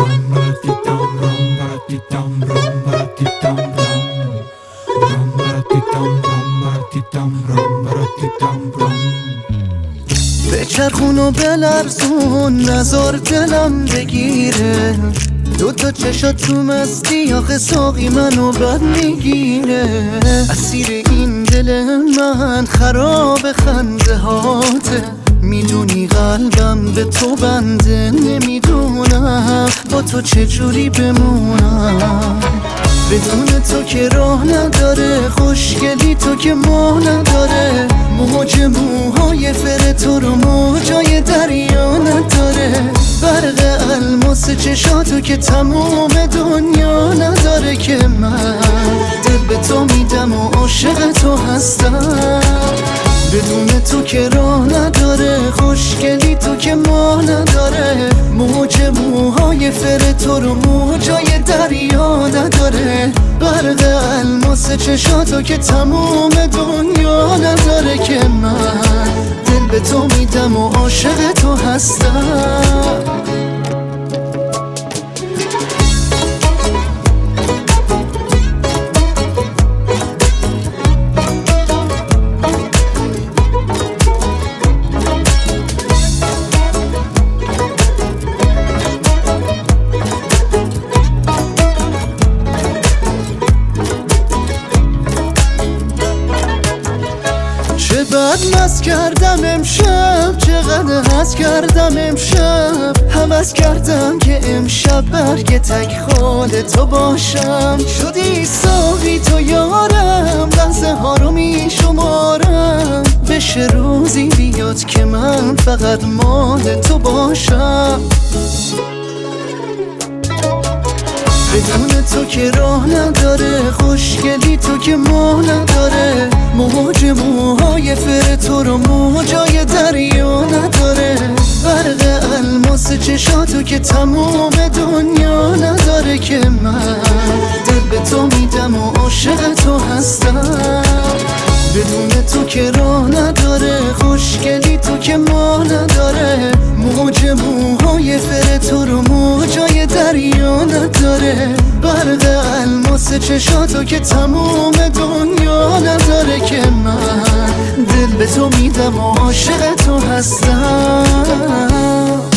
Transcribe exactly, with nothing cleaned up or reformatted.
بچرخون و بلرزون نزار دلم بگیره، دو تا چشات تو مستی آخه ساقی منو بد میگیره. اسیر این دل من خراب خنده هاته، میدونی قلبم به تو بنده، نمیدونم با تو چجوری بمونم. بدون تو که راه نداره، خوشگلی تو که ماه نداره، موج موهای فر تو رو موجای دریا نداره، برق الماس چشاتو که تموم دنیا نداره. که من دل به تو میدم و عاشق تو هستم، بدون تو که راه نداره، خوشگلی تو که ماه نداره، موج موهای فر تو رو موجای دریا نداره، برق الماس چشاتو که تموم دنیا نداره. که من دل به تو میدم و عاشق تو هستم. بعد مست کردم امشب، چقدر حس کردم امشب، هوس کردم که امشب برگ تک خال تو باشم. شدی ساقی تو یارم، لحظه ها رو می شمارم، بشه روزی بیاد که من فقط مال تو باشم. بدون تو که راه نداره، خوشگلی تو که ماه نداره، موج موهای فر تو رو موجای دریا نداره، برق الماس چشاتو که تموم دنیا نداره. که من دل به تو میدم و عاشق تو هستم، بدون تو که راه نداره، خوشگلی تو که ماه نداره، موج موهای فر تو رو موجای دریا نداره، برق الماس چشاتو که تموم دنیا نداره. که من دل به تو میدم و عاشق تو هستم.